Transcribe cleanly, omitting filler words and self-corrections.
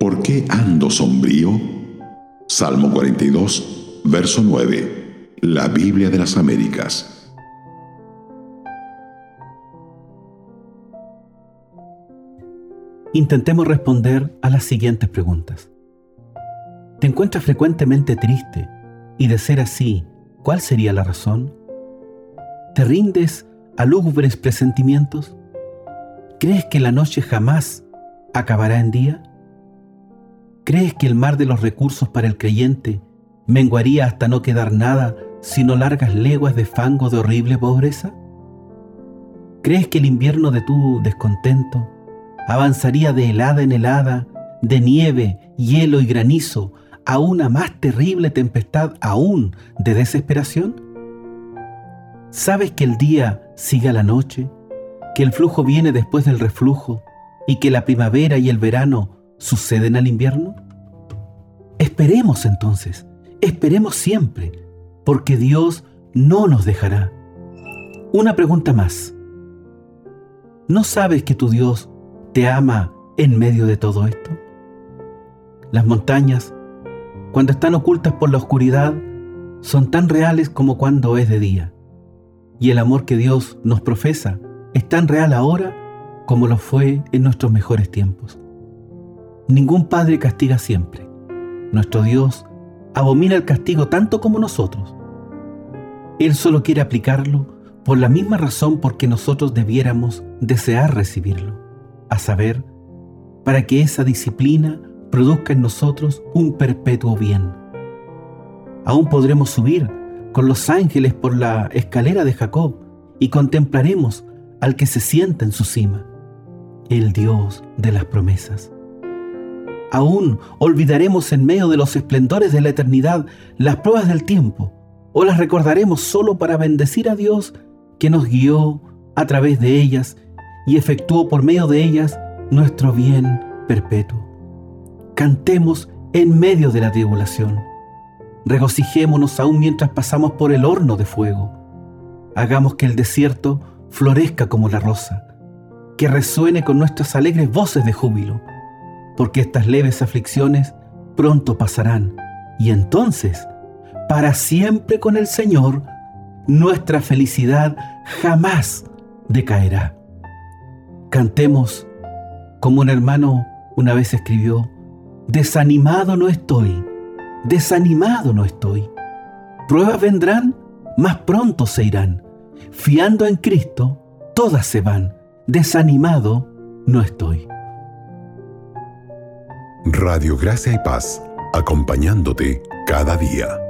¿Por qué ando sombrío? Salmo 42, verso 9. La Biblia de las Américas. Intentemos responder a las siguientes preguntas. ¿Te encuentras frecuentemente triste? Y de ser así, ¿cuál sería la razón? ¿Te rindes a lúgubres presentimientos? ¿Crees que la noche jamás acabará en día? ¿Crees que el mar de los recursos para el creyente menguaría hasta no quedar nada sino largas leguas de fango de horrible pobreza? ¿Crees que el invierno de tu descontento avanzaría de helada en helada, de nieve, hielo y granizo, a una más terrible tempestad aún de desesperación? ¿Sabes que el día sigue a la noche, que el flujo viene después del reflujo y que la primavera y el verano suceden al invierno? Esperemos entonces, esperemos siempre, porque Dios no nos dejará. Una pregunta más. ¿No sabes que tu Dios te ama en medio de todo esto? Las montañas, cuando están ocultas por la oscuridad, son tan reales como cuando es de día. Y el amor que Dios nos profesa es tan real ahora como lo fue en nuestros mejores tiempos. Ningún padre castiga siempre. Nuestro Dios abomina el castigo tanto como nosotros. Él solo quiere aplicarlo por la misma razón por que nosotros debiéramos desear recibirlo, a saber, para que esa disciplina produzca en nosotros un perpetuo bien. Aún podremos subir con los ángeles por la escalera de Jacob y contemplaremos al que se sienta en su cima, el Dios de las promesas. Aún olvidaremos en medio de los esplendores de la eternidad las pruebas del tiempo, o las recordaremos solo para bendecir a Dios que nos guió a través de ellas y efectuó por medio de ellas nuestro bien perpetuo. Cantemos en medio de la tribulación. Regocijémonos aún mientras pasamos por el horno de fuego. Hagamos que el desierto florezca como la rosa, que resuene con nuestras alegres voces de júbilo, porque estas leves aflicciones pronto pasarán, y entonces, para siempre con el Señor, nuestra felicidad jamás decaerá. Cantemos como un hermano una vez escribió: desanimado no estoy, desanimado no estoy. Pruebas vendrán, mas pronto se irán. Fiando en Cristo, todas se van. Desanimado no estoy. Radio Gracia y Paz, acompañándote cada día.